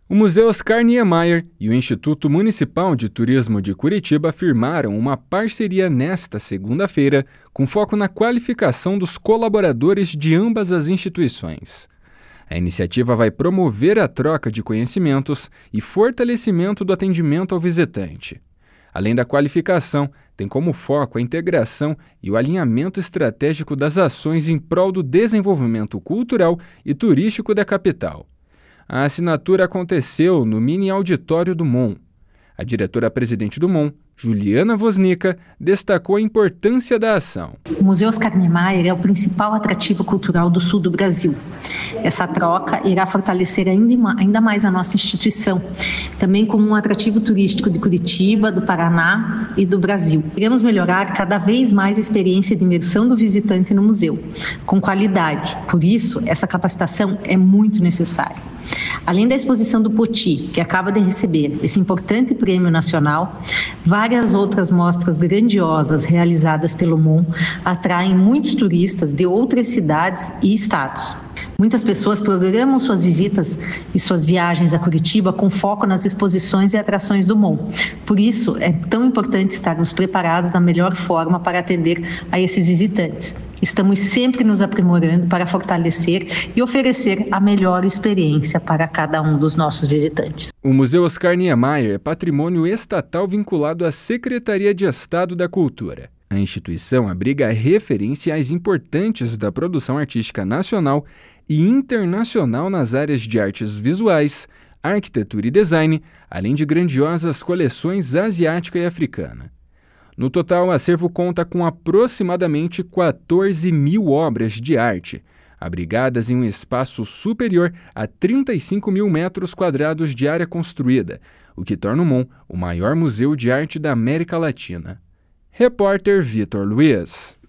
O Museu Oscar Niemeyer e o Instituto Municipal de Turismo de Curitiba firmaram uma parceria nesta segunda-feira com foco na qualificação dos colaboradores de ambas as instituições. A iniciativa vai promover a troca de conhecimentos e fortalecimento do atendimento ao visitante. Além da qualificação, tem como foco a integração e o alinhamento estratégico das ações em prol do desenvolvimento cultural e turístico da capital. A assinatura aconteceu no mini auditório do MON. A diretora-presidente do MON, Juliana Woznica, destacou a importância da ação. O Museu Oscar Niemeyer é o principal atrativo cultural do sul do Brasil. Essa troca irá fortalecer ainda mais a nossa instituição, também como um atrativo turístico de Curitiba, do Paraná e do Brasil. Queremos melhorar cada vez mais a experiência de imersão do visitante no museu, com qualidade. Por isso, essa capacitação é muito necessária. Além da exposição do Poti, que acaba de receber esse importante prêmio nacional, várias outras mostras grandiosas realizadas pelo MON atraem muitos turistas de outras cidades e estados. Muitas pessoas programam suas visitas e suas viagens a Curitiba com foco nas exposições e atrações do MON. Por isso, é tão importante estarmos preparados da melhor forma para atender a esses visitantes. Estamos sempre nos aprimorando para fortalecer e oferecer a melhor experiência para cada um dos nossos visitantes. O Museu Oscar Niemeyer é patrimônio estatal vinculado à Secretaria de Estado da Cultura. A instituição abriga referências importantes da produção artística nacional e internacional nas áreas de artes visuais, arquitetura e design, além de grandiosas coleções asiática e africana. No total, o acervo conta com aproximadamente 14 mil obras de arte, abrigadas em um espaço superior a 35 mil metros quadrados de área construída, o que torna o MON o maior museu de arte da América Latina. Repórter Vitor Luiz.